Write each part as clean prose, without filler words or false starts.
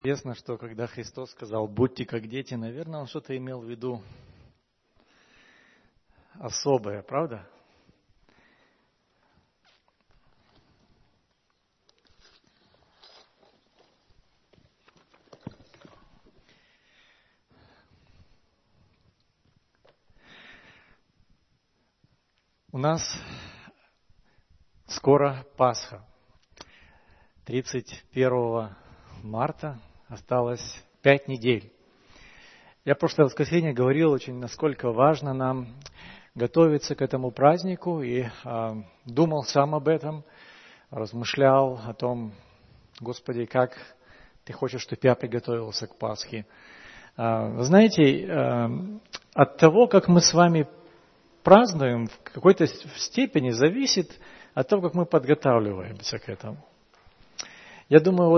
Известно, что когда Христос сказал «будьте как дети», наверное, Он что-то имел в виду особое, правда? У нас скоро Пасха. 31 марта осталось 5 недель. Я в прошлое воскресенье говорил очень, насколько важно нам готовиться к этому празднику, и думал сам об этом, размышлял о том, Господи, как Ты хочешь, чтобы я приготовился к Пасхе. Вы знаете, от того, как мы с вами празднуем, в какой-то степени зависит от того, как мы подготавливаемся к этому. Я думаю,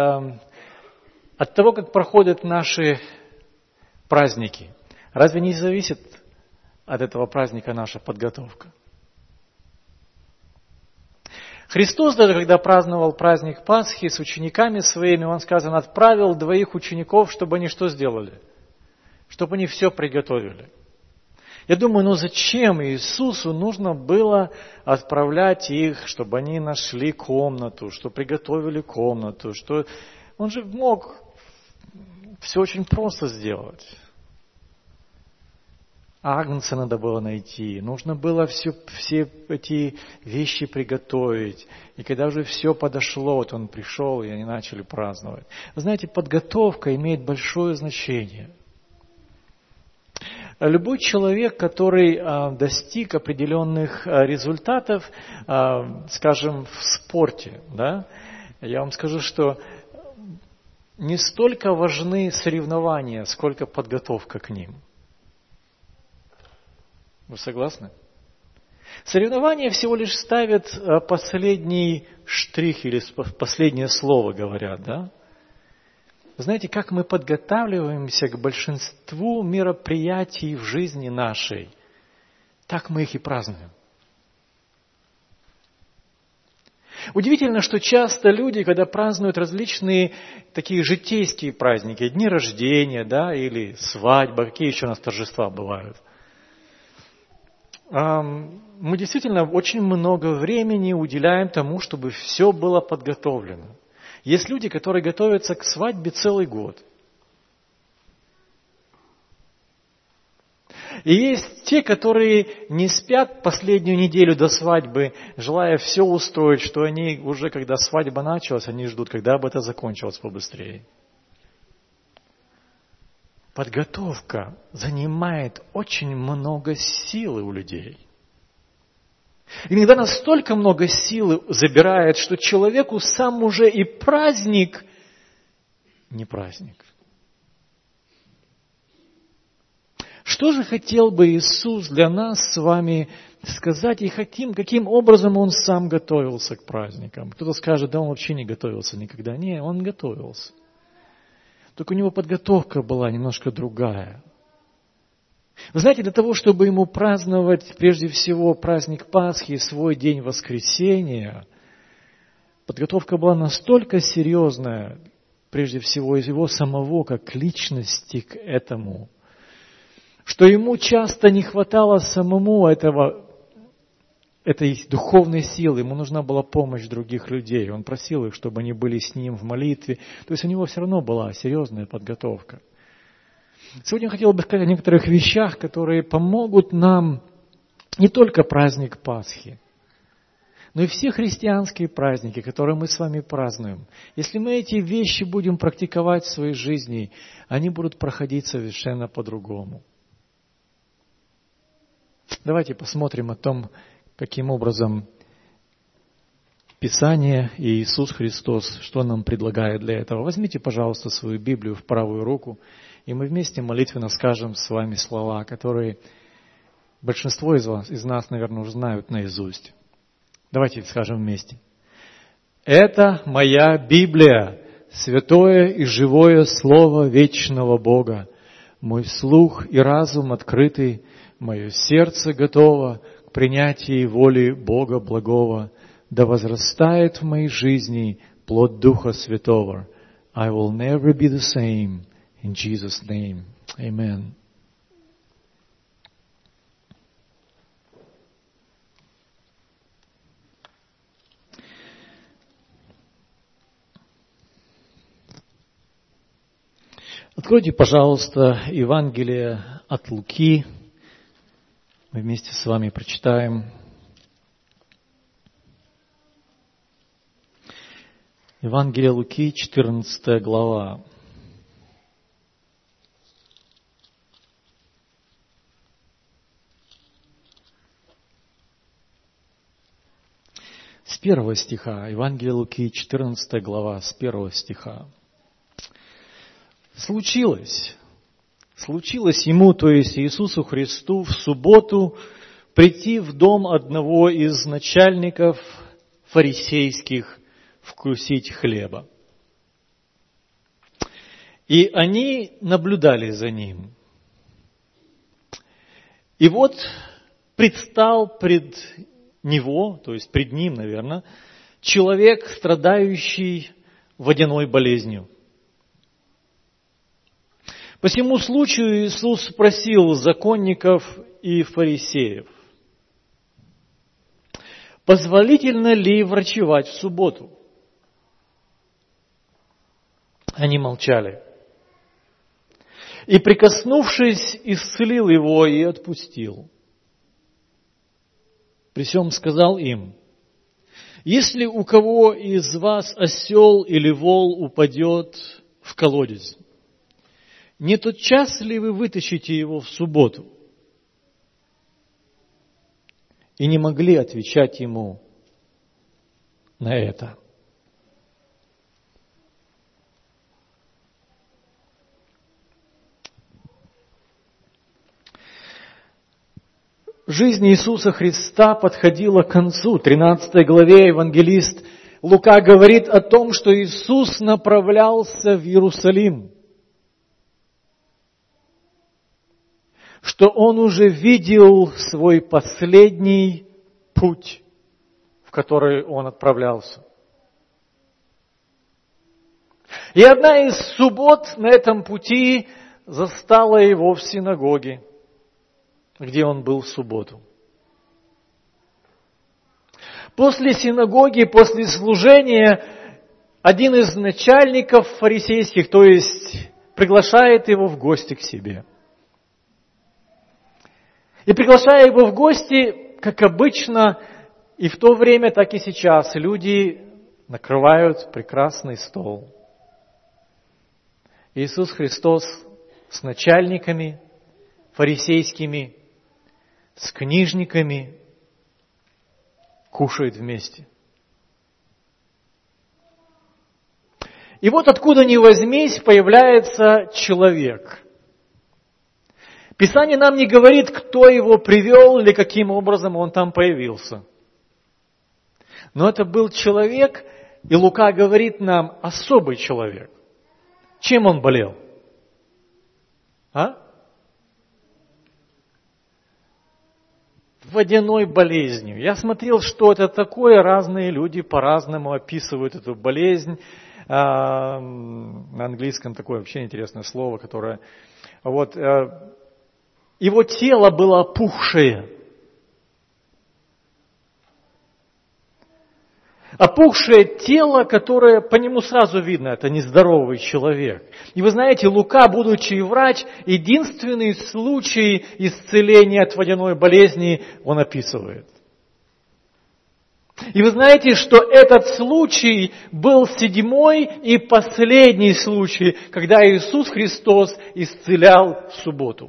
от того, как проходят наши праздники, разве не зависит от этого праздника наша подготовка? Христос, даже когда праздновал праздник Пасхи с учениками своими, Он, сказано, отправил 2 учеников, чтобы они что сделали? Чтобы они все приготовили. Я думаю, зачем Иисусу нужно было отправлять их, чтобы они нашли комнату, что приготовили комнату, что Он же мог все очень просто сделать. Агнца надо было найти, нужно было все эти вещи приготовить. И когда уже все подошло, Он пришел, и они начали праздновать. Вы знаете, подготовка имеет большое значение. Любой человек, который достиг определенных результатов, скажем, в спорте, да, я вам скажу, что не столько важны соревнования, сколько подготовка к ним. Вы согласны? Соревнования всего лишь ставят последний штрих или последнее слово, говорят, да? Знаете, как мы подготавливаемся к большинству мероприятий в жизни нашей, так мы их и празднуем. Удивительно, что часто люди, когда празднуют различные такие житейские праздники, дни рождения, да, или свадьба, какие еще у нас торжества бывают, мы действительно очень много времени уделяем тому, чтобы все было подготовлено. Есть люди, которые готовятся к свадьбе целый год. И есть те, которые не спят последнюю неделю до свадьбы, желая все устроить, что они уже, когда свадьба началась, они ждут, когда бы это закончилось побыстрее. Подготовка занимает очень много силы у людей. Иногда настолько много силы забирает, что человеку сам уже и праздник не праздник. Что же хотел бы Иисус для нас с вами сказать и каким образом Он сам готовился к праздникам? Кто-то скажет, да Он вообще не готовился никогда. Не, Он готовился. Только у Него подготовка была немножко другая. Вы знаете, для того, чтобы Ему праздновать прежде всего праздник Пасхи, свой день воскресения, подготовка была настолько серьезная, прежде всего из Его самого, как личности к этому, что Ему часто не хватало самому этой духовной силы, Ему нужна была помощь других людей. Он просил их, чтобы они были с Ним в молитве. То есть у Него все равно была серьезная подготовка. Сегодня я хотел бы сказать о некоторых вещах, которые помогут нам не только праздник Пасхи, но и все христианские праздники, которые мы с вами празднуем. Если мы эти вещи будем практиковать в своей жизни, они будут проходить совершенно по-другому. Давайте посмотрим о том, каким образом Писание и Иисус Христос, что нам предлагает для этого. Возьмите, пожалуйста, свою Библию в правую руку, и мы вместе молитвенно скажем с вами слова, которые большинство из нас, наверное, уже знают наизусть. Давайте скажем вместе. Это моя Библия, святое и живое Слово вечного Бога. Мой слух и разум открыты, мое сердце готово к принятию воли Бога благого. Да возрастает в моей жизни плод Духа Святого. I will never be the same. In Jesus' name, amen. Откройте, пожалуйста, Евангелие от Луки. Мы вместе с вами прочитаем. Евангелие Луки, 14 глава. С 1 стиха. Евангелие Луки, 14 глава, с 1 стиха. Случилось ему, то есть Иисусу Христу, в субботу прийти в дом одного из начальников фарисейских вкусить хлеба. И они наблюдали за ним. И вот предстал пред него, то есть пред ним, наверное, человек, страдающий водяной болезнью. По сему случаю Иисус спросил законников и фарисеев: позволительно ли врачевать в субботу? Они молчали. И, прикоснувшись, исцелил его и отпустил. При сем сказал им: если у кого из вас осел или вол упадет в колодец, не тотчас ли вы вытащите его в субботу? И не могли отвечать ему на это. Жизнь Иисуса Христа подходила к концу. В 13 главе евангелист Лука говорит о том, что Иисус направлялся в Иерусалим, что Он уже видел свой последний путь, в который Он отправлялся. И одна из суббот на этом пути застала Его в синагоге, где Он был в субботу. После синагоги, после служения, один из начальников фарисейских, то есть приглашает Его в гости к себе. И приглашая Его в гости, как обычно, и в то время, так и сейчас, люди накрывают прекрасный стол. Иисус Христос с начальниками фарисейскими, с книжниками кушает вместе. И вот откуда ни возьмись появляется человек. Писание нам не говорит, кто его привел или каким образом он там появился. Но это был человек, и Лука говорит нам, особый человек. Чем он болел? Водяной болезнью. Я смотрел, что это такое. Разные люди по-разному описывают эту болезнь. На английском такое вообще интересное слово, которое... Его тело было опухшее. Опухшее тело, которое по нему сразу видно, это нездоровый человек. И вы знаете, Лука, будучи врач, единственный случай исцеления от водяной болезни он описывает. И вы знаете, что этот случай был 7-й и последний случай, когда Иисус Христос исцелял в субботу.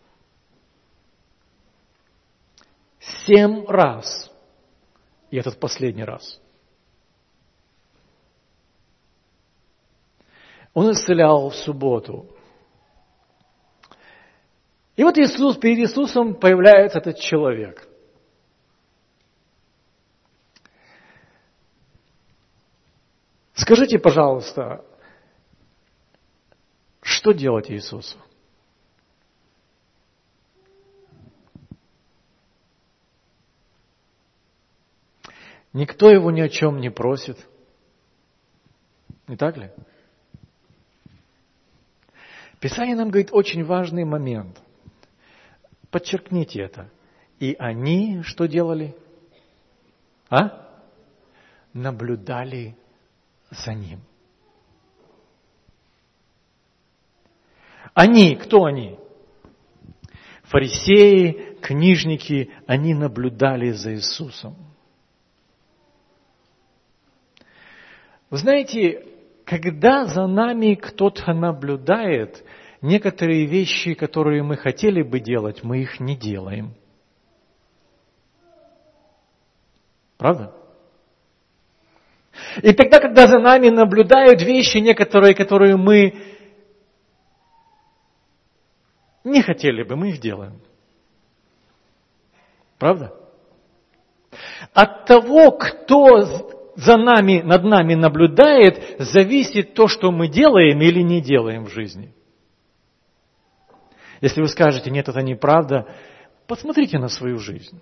7 раз. И этот последний раз. Он исцелял в субботу. И вот перед Иисусом появляется этот человек. Скажите, пожалуйста, что делать Иисусу? Никто его ни о чем не просит. Не так ли? Писание нам говорит очень важный момент. Подчеркните это. И они что делали? Наблюдали за ним. Они, кто они? Фарисеи, книжники, они наблюдали за Иисусом. Вы знаете, когда за нами кто-то наблюдает, некоторые вещи, которые мы хотели бы делать, мы их не делаем. Правда? И тогда, когда за нами наблюдают вещи некоторые, которые мы не хотели бы, мы их делаем. Правда? От того, кто за нами, над нами наблюдает, зависит то, что мы делаем или не делаем в жизни. Если вы скажете, нет, это неправда, посмотрите на свою жизнь.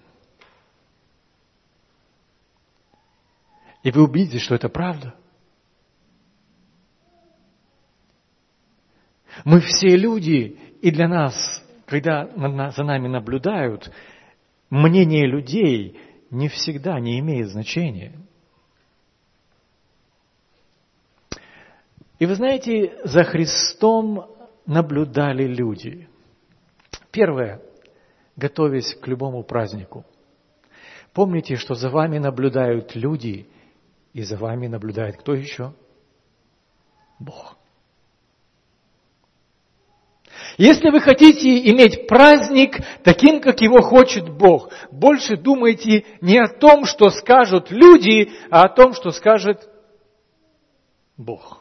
И вы убедитесь, что это правда. Мы все люди, и для нас, когда за нами наблюдают, мнение людей не всегда не имеет значения. И вы знаете, за Христом наблюдали люди. Первое, готовясь к любому празднику. Помните, что за вами наблюдают люди, и за вами наблюдает кто еще? Бог. Если вы хотите иметь праздник таким, как его хочет Бог, больше думайте не о том, что скажут люди, а о том, что скажет Бог.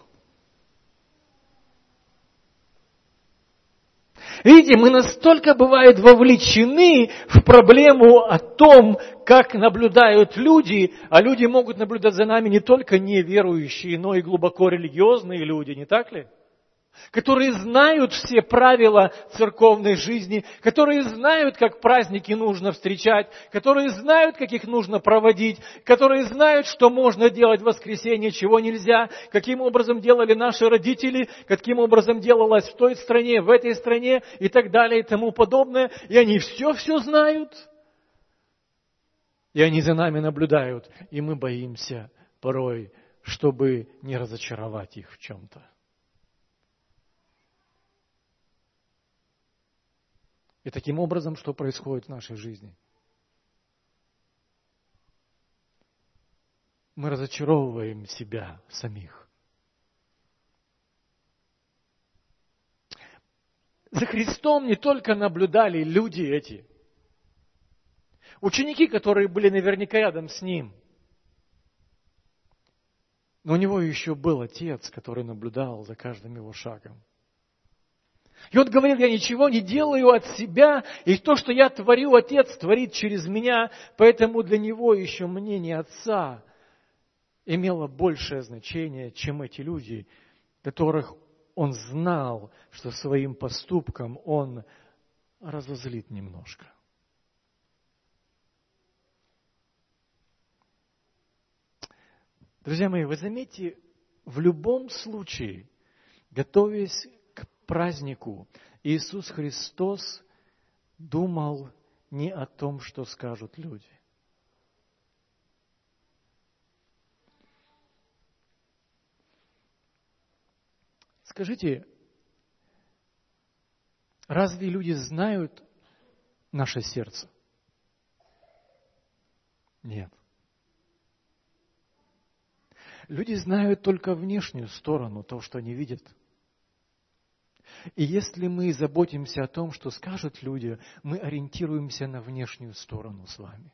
Видите, мы настолько, бывает, вовлечены в проблему о том, как наблюдают люди, а люди могут наблюдать за нами не только неверующие, но и глубоко религиозные люди, не так ли? Которые знают все правила церковной жизни, которые знают, как праздники нужно встречать, которые знают, как их нужно проводить, которые знают, что можно делать в воскресенье, чего нельзя, каким образом делали наши родители, каким образом делалось в той стране, в этой стране и так далее и тому подобное. И они все знают. И они за нами наблюдают. И мы боимся порой, чтобы не разочаровать их в чем-то. И таким образом, что происходит в нашей жизни? Мы разочаровываем себя самих. За Христом не только наблюдали люди эти, ученики, которые были наверняка рядом с Ним, но у Него еще был Отец, который наблюдал за каждым Его шагом. И он говорил, я ничего не делаю от себя, и то, что я творю, Отец творит через меня, поэтому для него еще мнение Отца имело большее значение, чем эти люди, которых он знал, что своим поступком он разозлит немножко. Друзья мои, вы заметите, в любом случае, готовясь к празднику, Иисус Христос думал не о том, что скажут люди. Скажите, разве люди знают наше сердце? Нет. Люди знают только внешнюю сторону, то, что они видят. И если мы заботимся о том, что скажут люди, мы ориентируемся на внешнюю сторону с вами.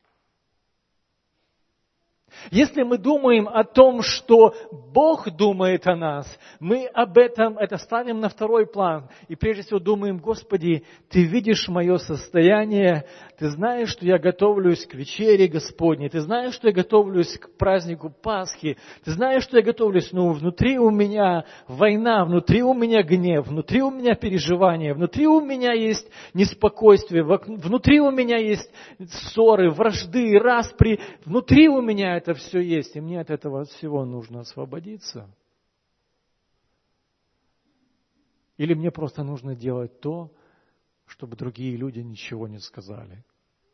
Если мы думаем о том, что Бог думает о нас, мы об этом это ставим на второй план. И прежде всего думаем, Господи, Ты видишь мое состояние, Ты знаешь, что я готовлюсь к вечере Господней, Ты знаешь, что я готовлюсь к празднику Пасхи, Ты знаешь, что я готовлюсь, но внутри у меня война, внутри у меня гнев, внутри у меня переживания, внутри у меня есть неспокойствие, внутри у меня есть ссоры, вражды, распри, внутри у меня это все есть, и мне от этого всего нужно освободиться. Или мне просто нужно делать то, чтобы другие люди ничего не сказали?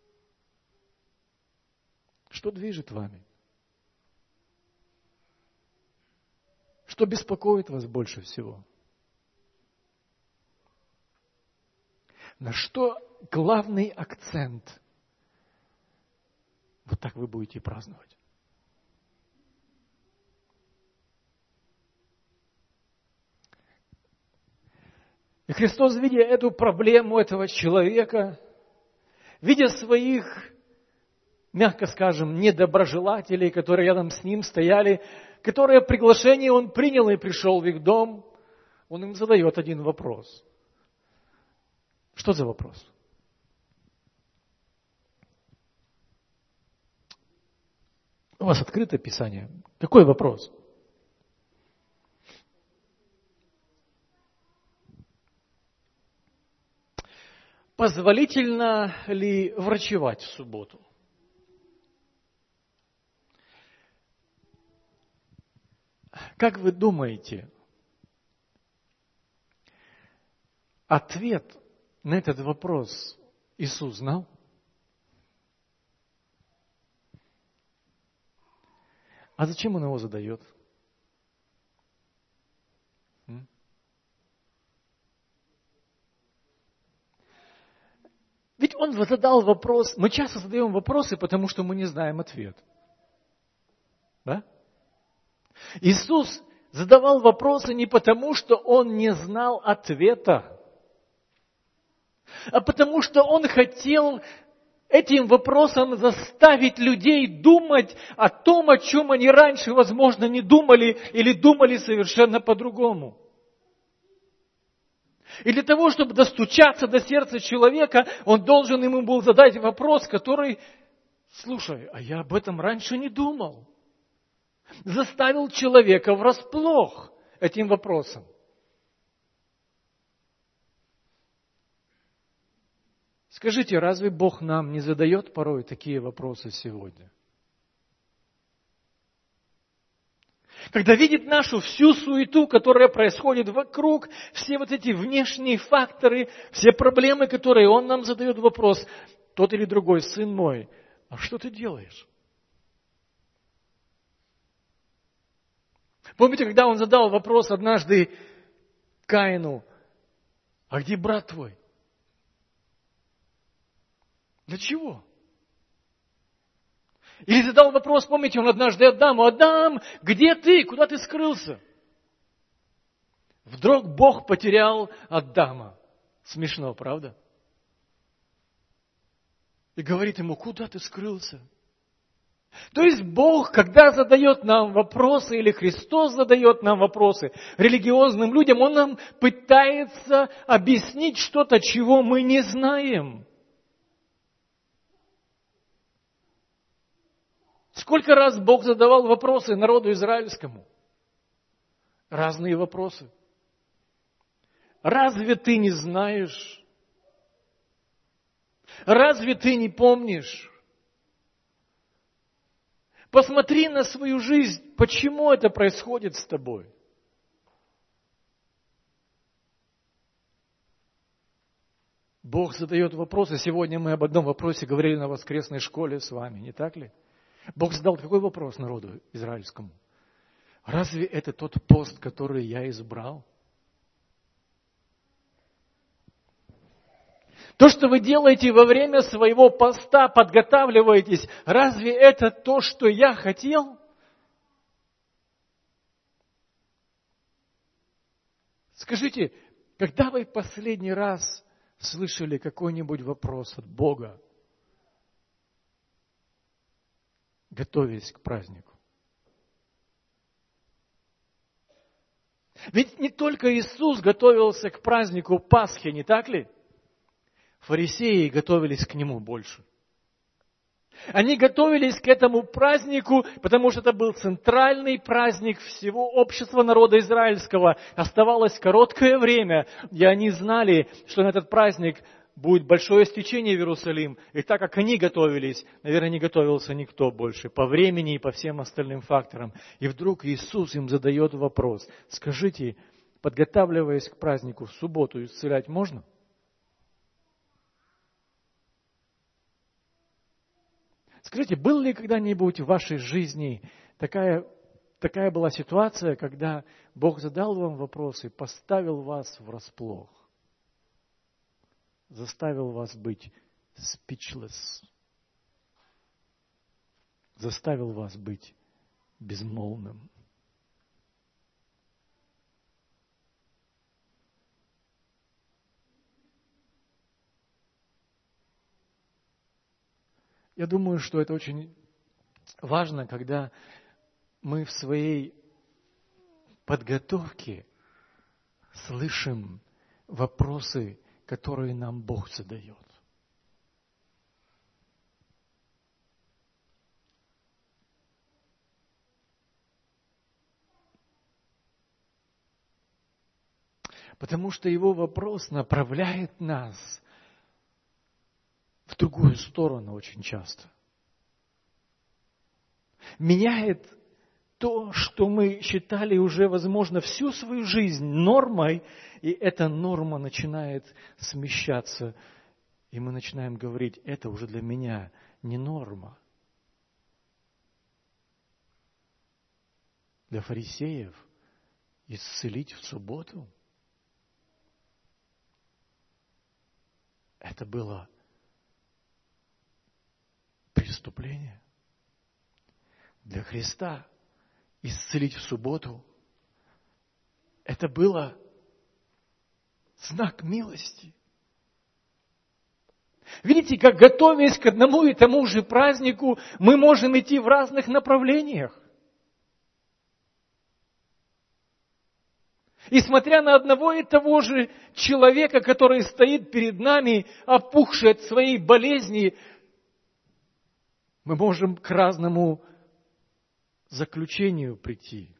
Что движет вами? Что беспокоит вас больше всего? На что главный акцент? Вот так вы будете праздновать. И Христос, видя эту проблему этого человека, видя своих, мягко скажем, недоброжелателей, которые рядом с ним стояли, которые приглашение он принял и пришел в их дом, он им задает один вопрос. Что за вопрос? У вас открыто Писание. Какой вопрос? Позволительно ли врачевать в субботу? Как вы думаете, ответ на этот вопрос Иисус знал? А зачем Он его задает? Ведь Он задал вопрос, мы часто задаем вопросы, потому что мы не знаем ответ. Да? Иисус задавал вопросы не потому, что Он не знал ответа, а потому что Он хотел этим вопросом заставить людей думать о том, о чем они раньше, возможно, не думали или думали совершенно по-другому. И для того, чтобы достучаться до сердца человека, он должен ему был задать вопрос, который, слушай, а я об этом раньше не думал. Заставил человека врасплох этим вопросом. Скажите, разве Бог нам не задает порой такие вопросы сегодня? Когда видит нашу всю суету, которая происходит вокруг, все вот эти внешние факторы, все проблемы, которые Он нам задает вопрос, тот или другой, сын мой, а что ты делаешь? Помните, когда Он задал вопрос однажды Каину, а где брат твой? Для чего? Или задал вопрос, помните, он однажды Адаму, Адам, где ты? Куда ты скрылся? Вдруг Бог потерял Адама. Смешно, правда? И говорит ему, куда ты скрылся? То есть Бог, когда задает нам вопросы, или Христос задает нам вопросы религиозным людям, Он нам пытается объяснить что-то, чего мы не знаем. Сколько раз Бог задавал вопросы народу израильскому? Разные вопросы. Разве ты не знаешь? Разве ты не помнишь? Посмотри на свою жизнь. Почему это происходит с тобой? Бог задает вопросы. Сегодня мы об одном вопросе говорили на воскресной школе с вами, не так ли? Бог задал какой вопрос народу израильскому? Разве это тот пост, который я избрал? То, что вы делаете во время своего поста, подготавливаетесь, разве это то, что я хотел? Скажите, когда вы последний раз слышали какой-нибудь вопрос от Бога, готовясь к празднику? Ведь не только Иисус готовился к празднику Пасхи, не так ли? Фарисеи готовились к нему больше. Они готовились к этому празднику, потому что это был центральный праздник всего общества народа израильского. Оставалось короткое время, и они знали, что на этот праздник будет большое стечение в Иерусалим. И так как они готовились, наверное, не готовился никто больше по времени и по всем остальным факторам. И вдруг Иисус им задает вопрос. Скажите, подготавливаясь к празднику в субботу, исцелять можно? Скажите, была ли когда-нибудь в вашей жизни такая была ситуация, когда Бог задал вам вопрос и поставил вас врасплох? Заставил вас быть speechless. Заставил вас быть безмолвным. Я думаю, что это очень важно, когда мы в своей подготовке слышим вопросы, которые нам Бог задает. Потому что Его вопрос направляет нас в другую сторону очень часто. Меняет то, что мы считали уже, возможно, всю свою жизнь нормой, и эта норма начинает смещаться, и мы начинаем говорить, это уже для меня не норма. Для фарисеев исцелить в субботу это было преступление. Для Христа исцелить в субботу это было знак милости. Видите, как готовясь к одному и тому же празднику, мы можем идти в разных направлениях. И смотря на одного и того же человека, который стоит перед нами, опухший от своей болезни, мы можем к разному заключению прийти.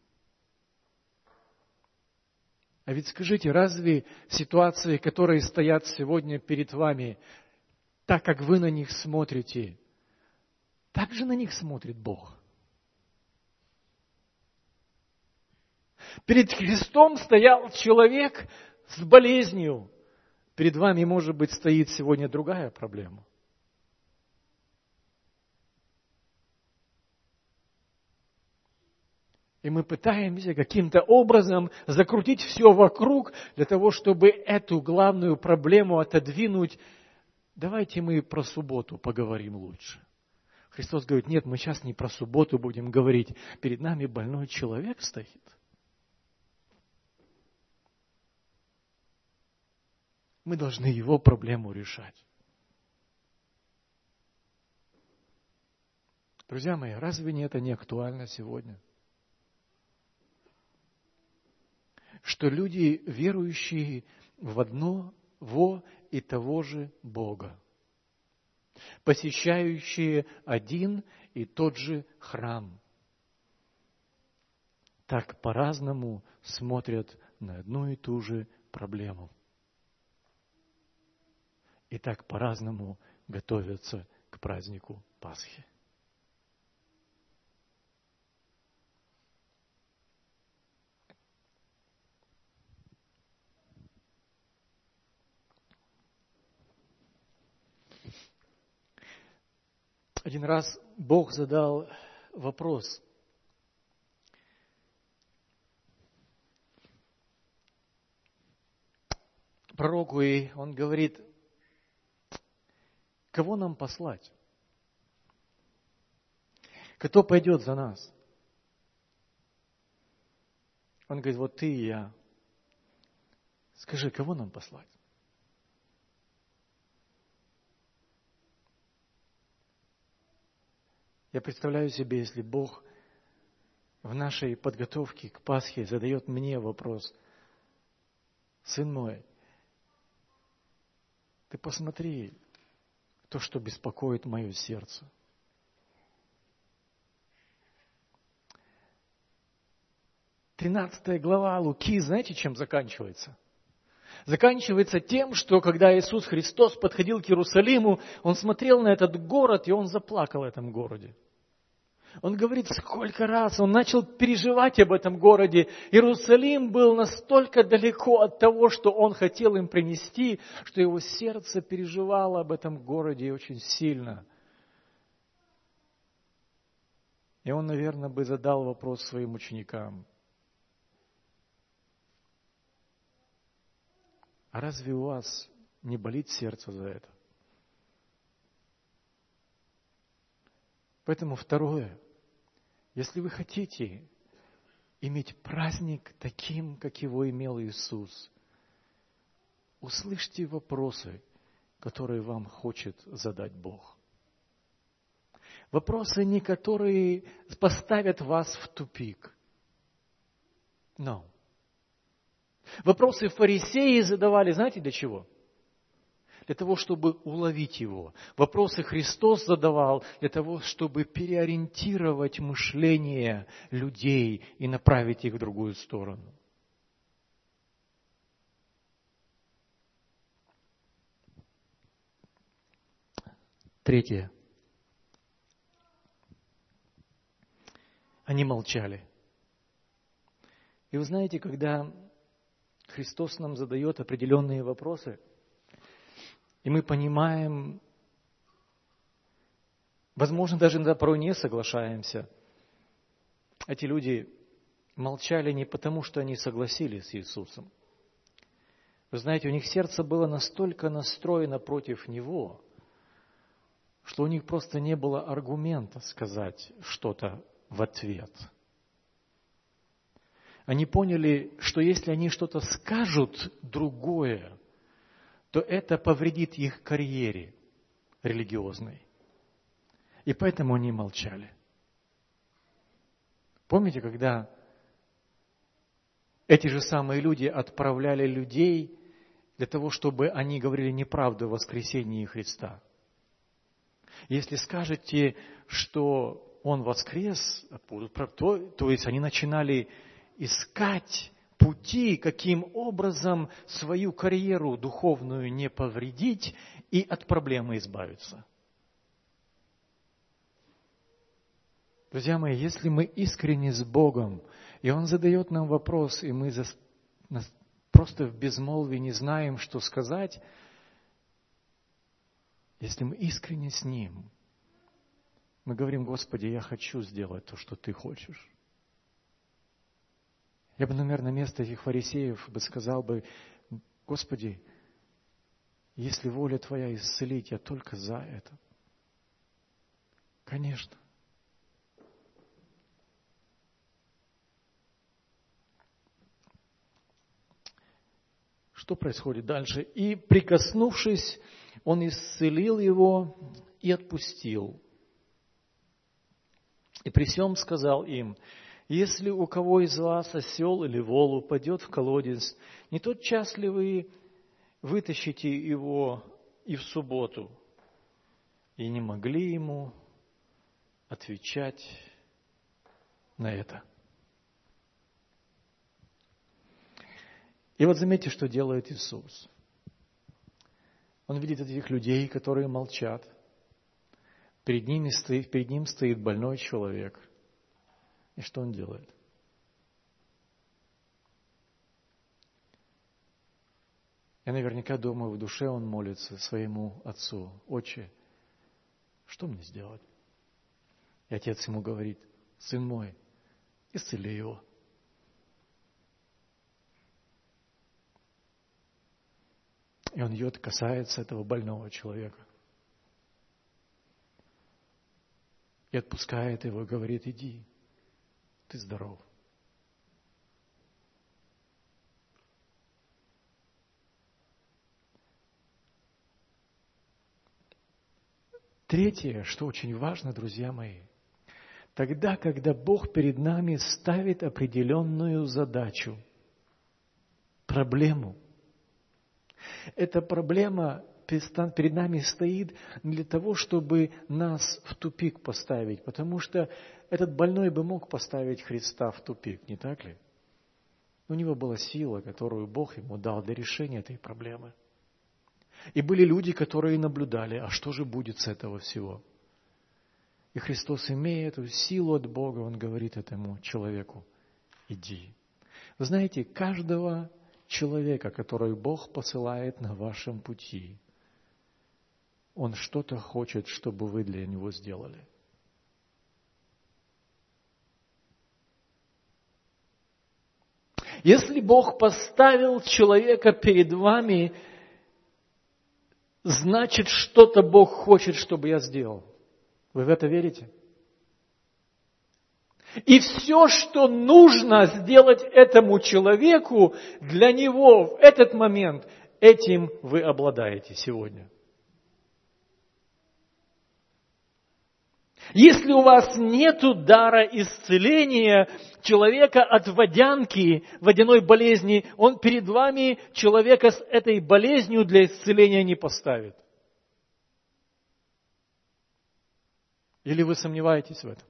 А ведь скажите, разве ситуации, которые стоят сегодня перед вами, так как вы на них смотрите, так же на них смотрит Бог? Перед Христом стоял человек с болезнью. Перед вами, может быть, стоит сегодня другая проблема. И мы пытаемся каким-то образом закрутить все вокруг для того, чтобы эту главную проблему отодвинуть. Давайте мы про субботу поговорим лучше. Христос говорит, нет, мы сейчас не про субботу будем говорить. Перед нами больной человек стоит. Мы должны его проблему решать. Друзья мои, разве это не актуально сегодня? Что люди, верующие в одного и того же Бога, посещающие один и тот же храм, так по-разному смотрят на одну и ту же проблему. И так по-разному готовятся к празднику Пасхи. Один раз Бог задал вопрос. Пророку, и он говорит, кого нам послать? Кто пойдет за нас? Он говорит, вот ты и я. Скажи, кого нам послать? Я представляю себе, если Бог в нашей подготовке к Пасхе задает мне вопрос, сын мой, ты посмотри то, что беспокоит мое сердце. Тринадцатая глава Луки, знаете, чем заканчивается? Заканчивается тем, что когда Иисус Христос подходил к Иерусалиму, Он смотрел на этот город, и Он заплакал в этом городе. Он говорит, сколько раз он начал переживать об этом городе. Иерусалим был настолько далеко от того, что он хотел им принести, что его сердце переживало об этом городе очень сильно. И он, наверное, бы задал вопрос своим ученикам. А разве у вас не болит сердце за это? Поэтому второе. Если вы хотите иметь праздник таким, как его имел Иисус, услышьте вопросы, которые вам хочет задать Бог. Вопросы не которые поставят вас в тупик. Но. Вопросы фарисеи задавали, знаете, для чего? Для того, чтобы уловить его. Вопросы Христос задавал для того, чтобы переориентировать мышление людей и направить их в другую сторону. Третье. Они молчали. И вы знаете, когда Христос нам задает определенные вопросы, и мы понимаем, возможно, даже иногда порой не соглашаемся. Эти люди молчали не потому, что они согласились с Иисусом. Вы знаете, у них сердце было настолько настроено против Него, что у них просто не было аргумента сказать что-то в ответ. Они поняли, что если они что-то скажут другое, то это повредит их карьере религиозной. И поэтому они молчали. Помните, когда эти же самые люди отправляли людей для того, чтобы они говорили неправду о воскресении Христа? Если скажете, что Он воскрес, то есть они начинали искать пути, каким образом свою карьеру духовную не повредить и от проблемы избавиться. Друзья мои, если мы искренне с Богом, и Он задает нам вопрос, и мы просто в безмолвии не знаем, что сказать, если мы искренне с Ним, мы говорим: Господи, я хочу сделать то, что Ты хочешь. Я бы, наверное, на место этих фарисеев бы сказал бы: Господи, если воля Твоя исцелить, я только за это. Конечно. Что происходит дальше? И, прикоснувшись, Он исцелил его и отпустил. И при сем сказал им: если у кого из вас осел или вол упадет в колодец, не тотчас ли вы вытащите его и в субботу? И не могли ему отвечать на это. И вот заметьте, что делает Иисус. Он видит этих людей, которые молчат. Перед ним стоит больной человек. И что он делает? Я наверняка думаю, в душе он молится своему отцу: Отче, что мне сделать? И отец ему говорит: сын мой, исцели его. И он идет, касается этого больного человека. И отпускает его, и говорит: иди, ты здоров. Третье, что очень важно, друзья мои, тогда, когда Бог перед нами ставит определенную задачу, проблему, эта проблема перед нами стоит не для того, чтобы нас в тупик поставить, потому что этот больной бы мог поставить Христа в тупик, не так ли? У него была сила, которую Бог ему дал для решения этой проблемы. И были люди, которые наблюдали, а что же будет с этого всего? И Христос, имея эту силу от Бога, Он говорит этому человеку: иди. Вы знаете, каждого человека, который Бог посылает на вашем пути, Он что-то хочет, чтобы вы для него сделали. Если Бог поставил человека перед вами, значит, что-то Бог хочет, чтобы я сделал. Вы в это верите? И все, что нужно сделать этому человеку, для него в этот момент, этим вы обладаете сегодня. Если у вас нет дара исцеления человека от водянки, водяной болезни, он перед вами человека с этой болезнью для исцеления не поставит. Или вы сомневаетесь в этом?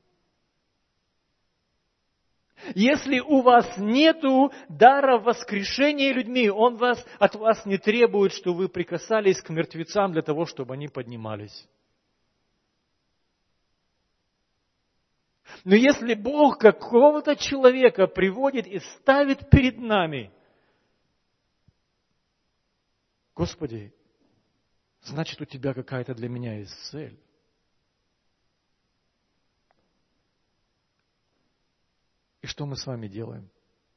Если у вас нету дара воскрешения людьми, он от вас не требует, что вы прикасались к мертвецам для того, чтобы они поднимались. Но если Бог какого-то человека приводит и ставит перед нами, Господи, значит, у Тебя какая-то для меня есть цель. И что мы с вами делаем?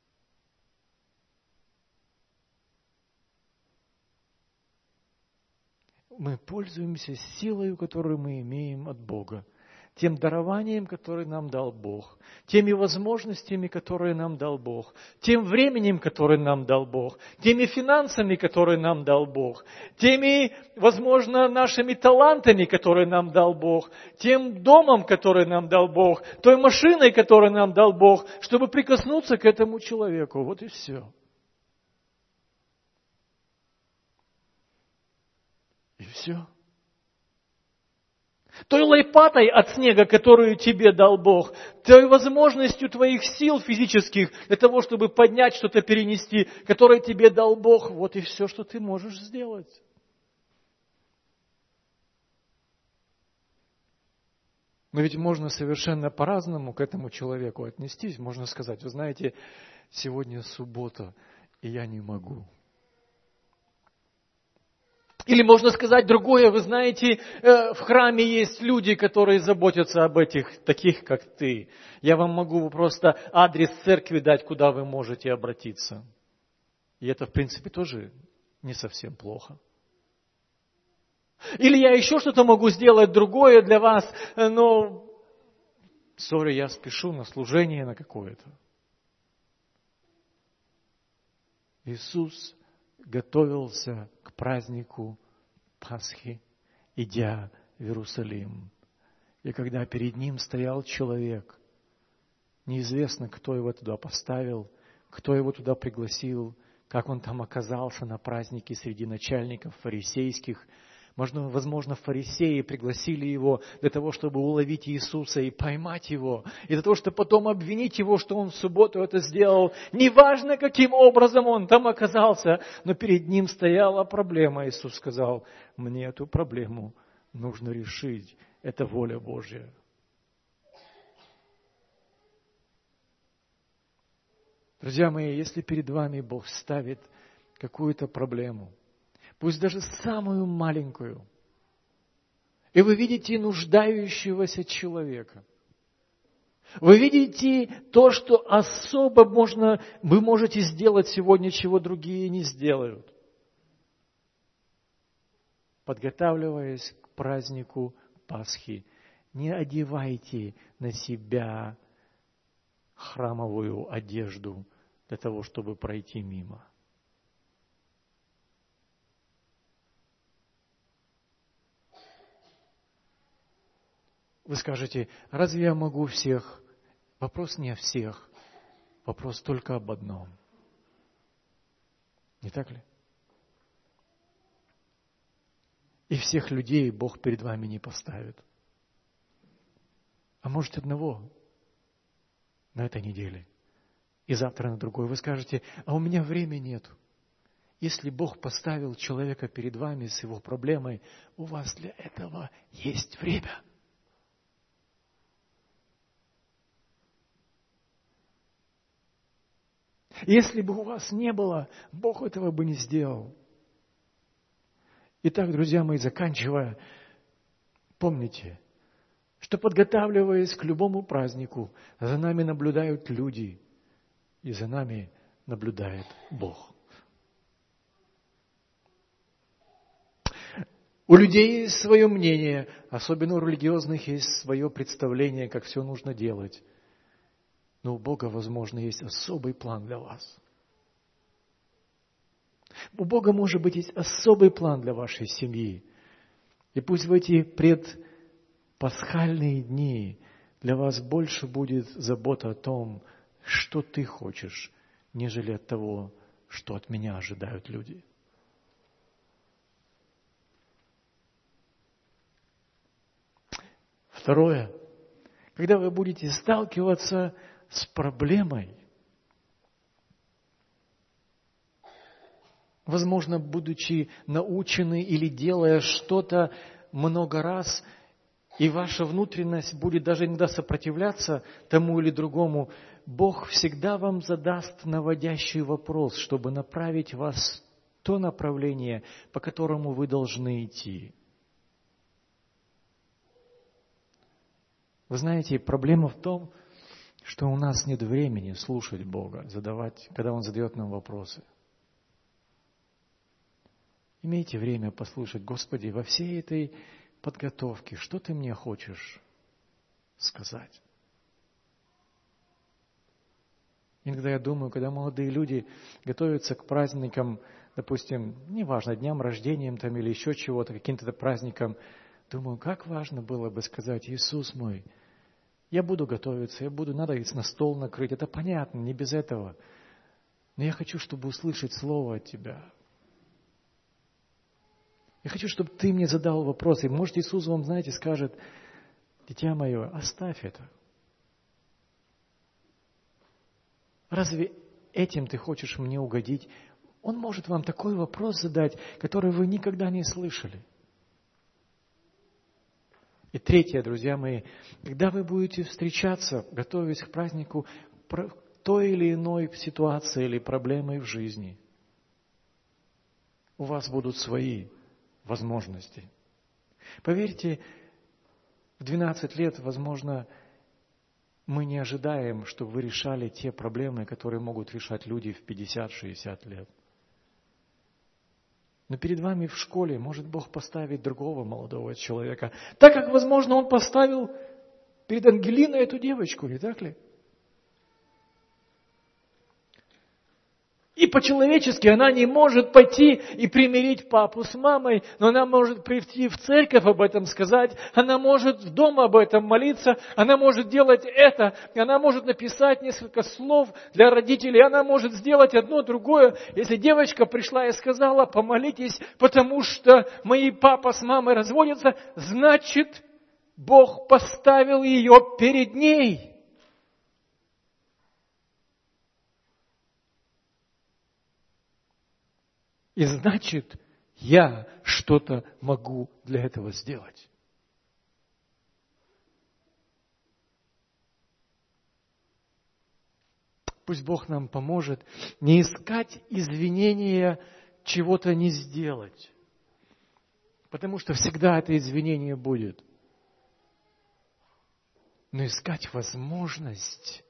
Мы пользуемся силой, которую мы имеем от Бога, тем дарованием, которое нам дал Бог, теми возможностями, которые нам дал Бог, тем временем, которое нам дал Бог, теми финансами, которые нам дал Бог, теми, возможно, нашими талантами, которые нам дал Бог, тем домом, который нам дал Бог, той машиной, которую нам дал Бог, чтобы прикоснуться к этому человеку. Вот и все. И все. Той лопатой от снега, которую тебе дал Бог, той возможностью твоих сил физических для того, чтобы поднять что-то, перенести, которое тебе дал Бог, вот и все, что ты можешь сделать. Но ведь можно совершенно по-разному к этому человеку отнестись. Можно сказать: вы знаете, сегодня суббота, и я не могу. Или можно сказать другое: вы знаете, в храме есть люди, которые заботятся об этих, таких как ты. Я вам могу просто адрес церкви дать, куда вы можете обратиться. И это, в принципе, тоже не совсем плохо. Или я еще что-то могу сделать другое для вас, но, я спешу на служение на какое-то. Иисус готовился к празднику Пасхи, идя в Иерусалим. И когда перед ним стоял человек, неизвестно, кто его туда поставил, кто его туда пригласил, как он там оказался на празднике среди начальников фарисейских. Возможно, фарисеи пригласили его для того, чтобы уловить Иисуса и поймать его, и для того, чтобы потом обвинить его, что он в субботу это сделал. Неважно, каким образом он там оказался, но перед ним стояла проблема. Иисус сказал: мне эту проблему нужно решить. Это воля Божья. Друзья мои, если перед вами Бог ставит какую-то проблему, пусть даже самую маленькую, и вы видите нуждающегося человека, вы видите то, что особо вы можете сделать сегодня, чего другие не сделают, подготавливаясь к празднику Пасхи, не одевайте на себя храмовую одежду для того, чтобы пройти мимо. Вы скажете: разве я могу всех? Вопрос не о всех. Вопрос только об одном. Не так ли? И всех людей Бог перед вами не поставит. А может, одного на этой неделе. И завтра на другой. Вы скажете: а у меня времени нет. Если Бог поставил человека перед вами с его проблемой, у вас для этого есть время. Если бы у вас не было, Бог этого бы не сделал. Итак, друзья мои, заканчивая, помните, что подготавливаясь к любому празднику, за нами наблюдают люди, и за нами наблюдает Бог. У людей есть свое мнение, особенно у религиозных есть свое представление, как все нужно делать. Но у Бога, возможно, есть особый план для вас. У Бога, может быть, есть особый план для вашей семьи. И пусть в эти предпасхальные дни для вас больше будет забота о том, что ты хочешь, нежели от того, что от меня ожидают люди. Второе. Когда вы будете сталкиваться с проблемой, возможно, будучи научены или делая что-то много раз, и ваша внутренность будет даже иногда сопротивляться тому или другому, Бог всегда вам задаст наводящий вопрос, чтобы направить вас в то направление, по которому вы должны идти. Вы знаете, проблема в том, что у нас нет времени слушать Бога, когда Он задает нам вопросы. Имейте время послушать: Господи, во всей этой подготовке, что Ты мне хочешь сказать? Иногда я думаю, когда молодые люди готовятся к праздникам, допустим, неважно, дням рождения там, или еще чего-то, каким-то праздникам, думаю, как важно было бы сказать: Иисус мой, я буду готовиться, надо ведь на стол накрыть, это понятно, не без этого. Но я хочу, чтобы услышать Слово от Тебя. Я хочу, чтобы Ты мне задал вопрос. И может Иисус вам, знаете, скажет: дитя мое, оставь это. Разве этим ты хочешь мне угодить? Он может вам такой вопрос задать, который вы никогда не слышали. И третье, друзья мои, когда вы будете встречаться, готовясь к празднику, той или иной ситуации или проблемой в жизни, у вас будут свои возможности. Поверьте, в 12 лет, возможно, мы не ожидаем, чтобы вы решали те проблемы, которые могут решать люди в 50-60 лет. Но перед вами в школе может Бог поставить другого молодого человека, так как, возможно, Он поставил перед Ангелиной эту девочку, не так ли? И по-человечески она не может пойти и примирить папу с мамой, но она может прийти в церковь об этом сказать, она может дома об этом молиться, она может делать это, она может написать несколько слов для родителей, она может сделать одно, другое. Если девочка пришла и сказала: помолитесь, потому что мои папа с мамой разводятся, значит, Бог поставил ее перед ней. И значит, я что-то могу для этого сделать. Пусть Бог нам поможет не искать извинения чего-то не сделать. Потому что всегда это извинение будет. Но искать возможность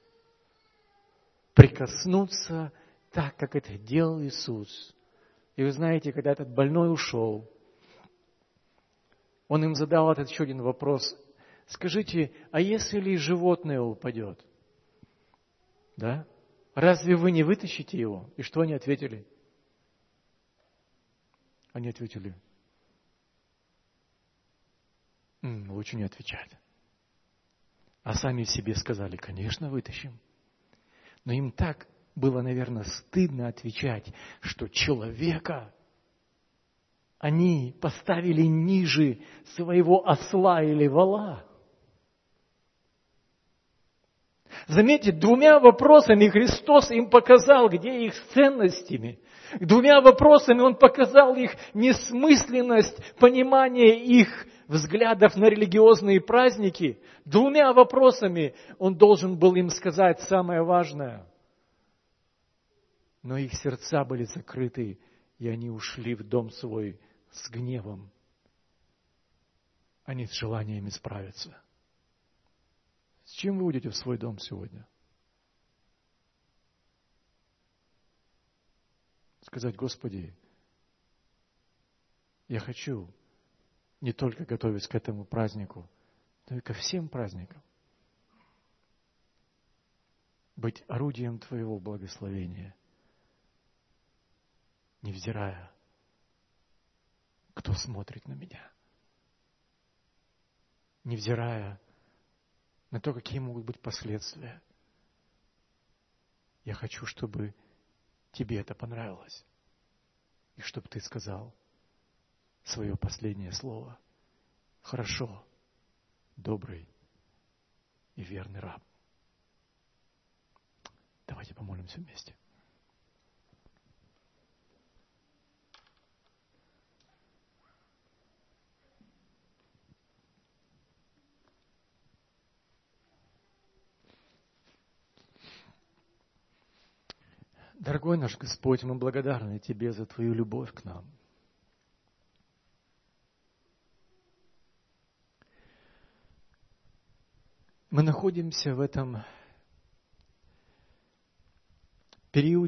прикоснуться так, как это делал Иисус. И вы знаете, когда этот больной ушел, Он им задал этот еще один вопрос. Скажите, а если животное упадет? Да? Разве вы не вытащите его? И что они ответили? Они ответили: лучше не отвечать. А сами себе сказали: конечно, вытащим. Но им так было, наверное, стыдно отвечать, что человека они поставили ниже своего осла или вола. Заметьте, 2 вопросами Христос им показал, где их с ценностями. 2 вопросами Он показал их несмысленность понимания их взглядов на религиозные праздники. 2 вопросами Он должен был им сказать самое важное. но их сердца были закрыты, и они ушли в дом свой с гневом, а не с желанием исправиться. С чем вы уйдете в свой дом сегодня? Сказать: Господи, я хочу не только готовиться к этому празднику, но и ко всем праздникам. Быть орудием Твоего благословения, невзирая, кто смотрит на меня, невзирая на то, какие могут быть последствия. Я хочу, чтобы Тебе это понравилось, и чтобы Ты сказал свое последнее слово: хорошо, добрый и верный раб. Давайте помолимся вместе. Дорогой наш Господь, мы благодарны Тебе за Твою любовь к нам. Мы находимся в этом периоде